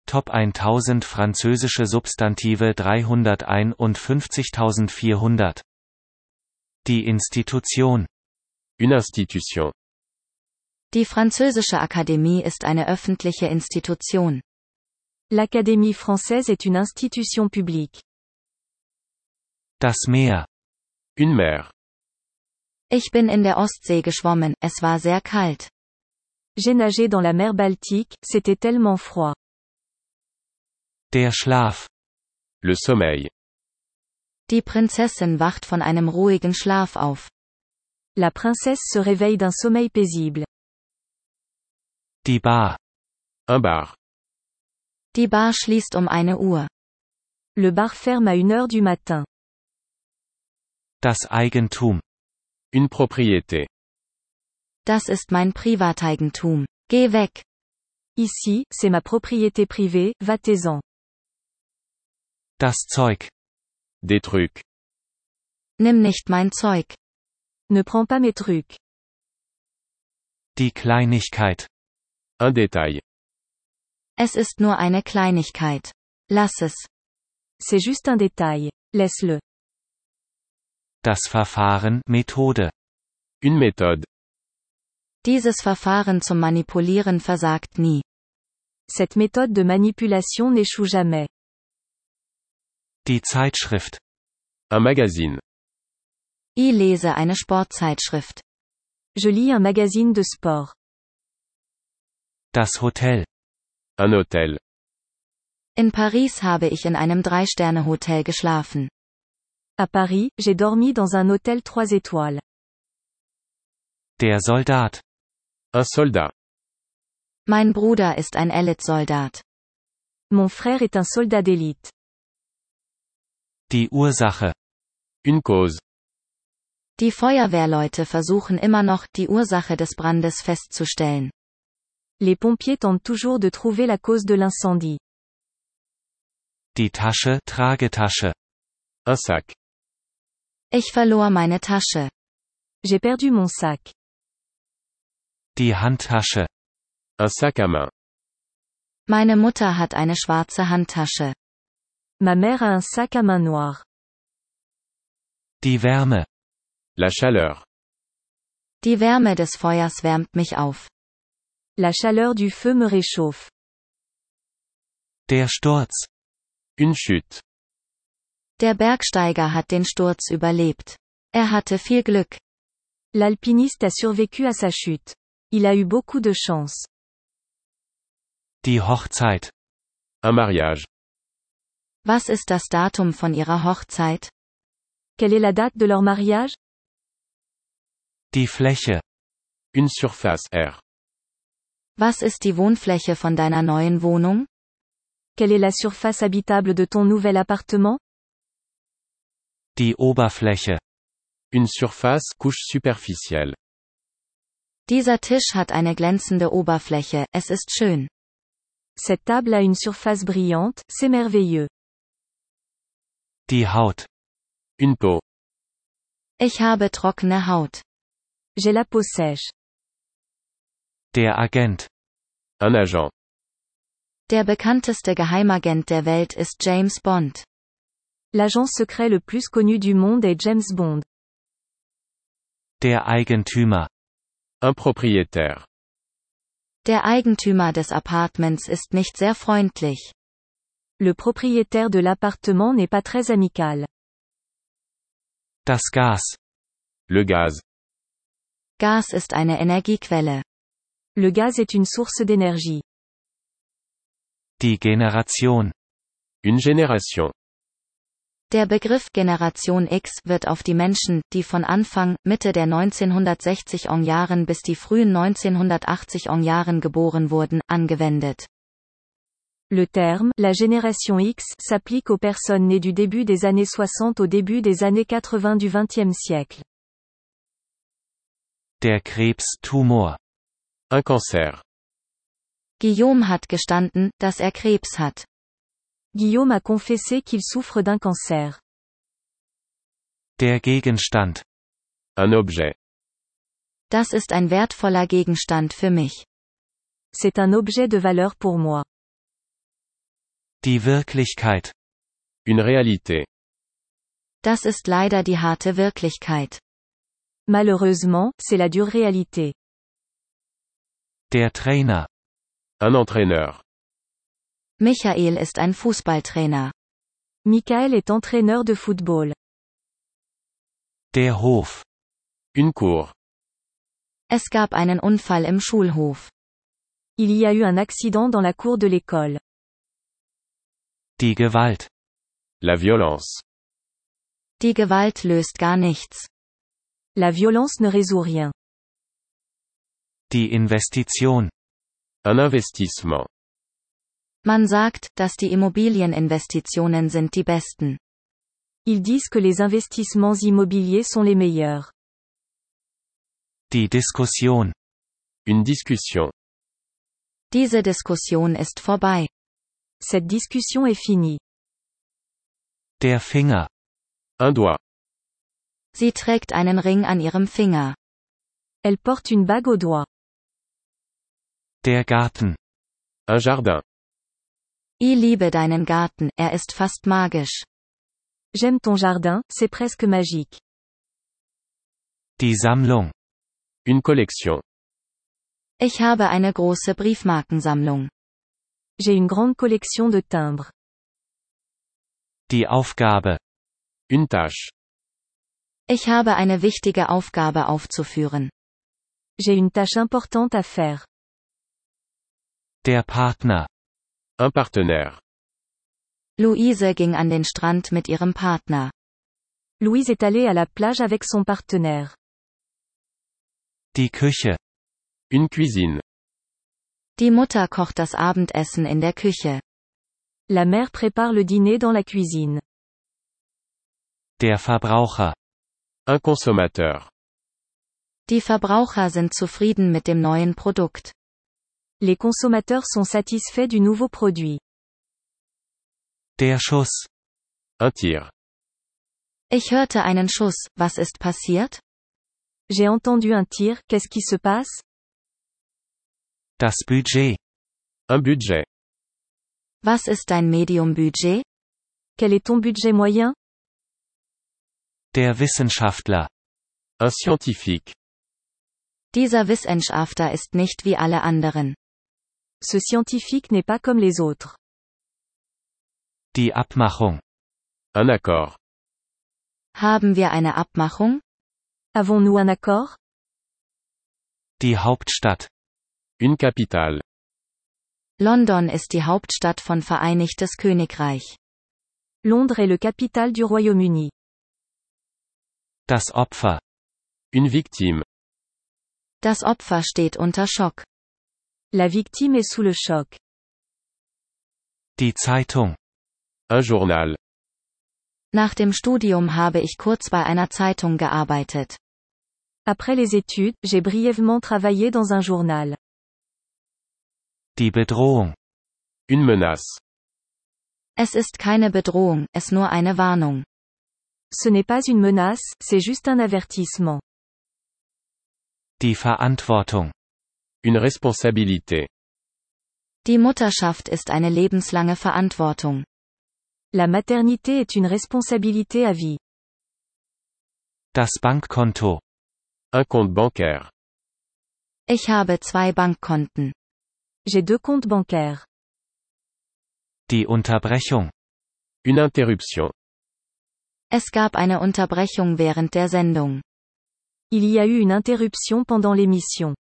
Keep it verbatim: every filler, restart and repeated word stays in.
Top tausend französische Substantive dreihunderteinundfünfzigtausendvierhundert. Die Institution. Une institution. Die französische Akademie ist eine öffentliche Institution. L'Académie française est une institution publique. Das Meer. Une mer. Ich bin in der Ostsee geschwommen, es war sehr kalt. J'ai nagé dans la mer Baltique, c'était tellement froid. Der Schlaf. Le sommeil. Die Prinzessin wacht von einem ruhigen Schlaf auf. La princesse se réveille d'un sommeil paisible. Die Bar. Un bar. Die Bar schließt um eine Uhr. Le bar ferme à une heure du matin. Das Eigentum. Une propriété. Das ist mein Privateigentum. Geh weg. Ici, c'est ma propriété privée, va-t'en. Das Zeug. Des trucs. Nimm nicht mein Zeug. Ne prends pas mes trucs. Die Kleinigkeit. Un détail. Es ist nur eine Kleinigkeit. Lass es. C'est juste un détail. Laisse-le. Das Verfahren, Methode. Une méthode. Dieses Verfahren zum Manipulieren versagt nie. Cette méthode de manipulation n'échoue jamais. Die Zeitschrift. Un magazine. Ich lese eine Sportzeitschrift. Je lis un magazine de sport. Das Hotel. Un hôtel. In Paris habe ich in einem Drei-Sterne-Hotel geschlafen. À Paris, j'ai dormi dans un hôtel trois étoiles. Der Soldat. Un soldat. Mein Bruder ist ein Elite-Soldat. Mon frère est un soldat d'élite. Die Ursache. Une cause. Die Feuerwehrleute versuchen immer noch, die Ursache des Brandes festzustellen. Les pompiers tentent toujours de trouver la cause de l'incendie. Die Tasche, Tragetasche. Un sac. Ich verlor meine Tasche. J'ai perdu mon sac. Die Handtasche. Un sac à main. Meine Mutter hat eine schwarze Handtasche. Ma mère a un sac à main noir. Die Wärme. La chaleur. Die Wärme des Feuers wärmt mich auf. La chaleur du feu me réchauffe. Der Sturz. Une chute. Der Bergsteiger hat den Sturz überlebt. Er hatte viel Glück. L'alpiniste a survécu à sa chute. Il a eu beaucoup de chance. Die Hochzeit. Un mariage. Was ist das Datum von ihrer Hochzeit? Quelle est la date de leur mariage? Die Fläche. Une surface, R. Was ist die Wohnfläche von deiner neuen Wohnung? Quelle est la surface habitable de ton nouvel appartement? Die Oberfläche. Une surface, couche superficielle. Dieser Tisch hat eine glänzende Oberfläche, es ist schön. Cette table a une surface brillante, c'est merveilleux. Die Haut. Une peau. Ich habe trockene Haut. J'ai la peau sèche. Der Agent. Un agent. Der bekannteste Geheimagent der Welt ist James Bond. L'agent secret le plus connu du monde est James Bond. Der Eigentümer. Un propriétaire. Der Eigentümer des Appartements ist nicht sehr freundlich. Le propriétaire de l'appartement n'est pas très amical. Das Gas. Le gaz. Gas ist eine Energiequelle. Le gaz est une source d'énergie. Die Generation. Une génération. Der Begriff Generation X wird auf die Menschen, die von Anfang, Mitte der neunzehnhundertsechziger Jahren bis die frühen neunzehnhundertachtziger Jahren geboren wurden, angewendet. Le terme, la génération X, s'applique aux personnes nées du début des années soixante au début des années quatre-vingts du vingtième siècle. Der Krebstumor. Un cancer. Guillaume hat gestanden, dass er Krebs hat. Guillaume a confessé qu'il souffre d'un cancer. Der Gegenstand. Un objet. Das ist ein wertvoller Gegenstand für mich. C'est un objet de valeur pour moi. Die Wirklichkeit. Une réalité. Das ist leider die harte Wirklichkeit. Malheureusement, c'est la dure réalité. Der Trainer. Un entraîneur. Michael ist ein Fußballtrainer. Michael est entraîneur de football. Der Hof. Une cour. Es gab einen Unfall im Schulhof. Il y a eu un accident dans la cour de l'école. Die Gewalt. La violence. Die Gewalt löst gar nichts. La violence ne résout rien. Die Investition. Un investissement. Man sagt, dass die Immobilieninvestitionen sind die besten. Ils disent que les investissements immobiliers sont les meilleurs. Die Diskussion. Une discussion. Diese Diskussion ist vorbei. Cette discussion est finie. Der Finger. Un doigt. Sie trägt einen Ring an ihrem Finger. Elle porte une bague au doigt. Der Garten. Un jardin. Ich liebe deinen Garten, er ist fast magisch. J'aime ton jardin, c'est presque magique. Die Sammlung. Une collection. Ich habe eine große Briefmarkensammlung. J'ai une grande collection de timbres. Die Aufgabe. Une tâche. Ich habe eine wichtige Aufgabe aufzuführen. J'ai une tâche importante à faire. Der Partner. Un partenaire. Luise ging an den Strand mit ihrem Partner. Louise est allée à la plage avec son partenaire. Die Küche. Une cuisine. Die Mutter kocht das Abendessen in der Küche. La mère prépare le dîner dans la cuisine. Der Verbraucher. Un consommateur. Die Verbraucher sind zufrieden mit dem neuen Produkt. Les consommateurs sont satisfaits du nouveau produit. Der Schuss. Un tir. Ich hörte einen Schuss, was ist passiert? J'ai entendu un tir, qu'est-ce qui se passe? Das Budget. Un budget. Was ist dein Medium-Budget? Quel est ton budget moyen? Der Wissenschaftler. Un scientifique. Dieser Wissenschaftler ist nicht wie alle anderen. Ce scientifique n'est pas comme les autres. Die Abmachung. Un accord. Haben wir eine Abmachung? Avons-nous un accord? Die Hauptstadt. Une capitale. London ist die Hauptstadt von Vereinigtes Königreich. Londres est le capitale du Royaume-Uni. Das Opfer. Une victime. Das Opfer steht unter Schock. La victime est sous le choc. Die Zeitung. Un journal. Nach dem Studium habe ich kurz bei einer Zeitung gearbeitet. Après les études, j'ai brièvement travaillé dans un journal. Die Bedrohung. Une menace. Es ist keine Bedrohung, es nur eine Warnung. Ce n'est pas une menace, c'est juste un avertissement. Die Verantwortung. Une responsabilité. Die Mutterschaft ist eine lebenslange Verantwortung. La maternité est une responsabilité à vie. Das Bankkonto. Un compte bancaire. Ich habe zwei Bankkonten. J'ai deux comptes bancaires. Die Unterbrechung. Une interruption. Es gab eine Unterbrechung während der Sendung. Il y a eu une interruption pendant l'émission.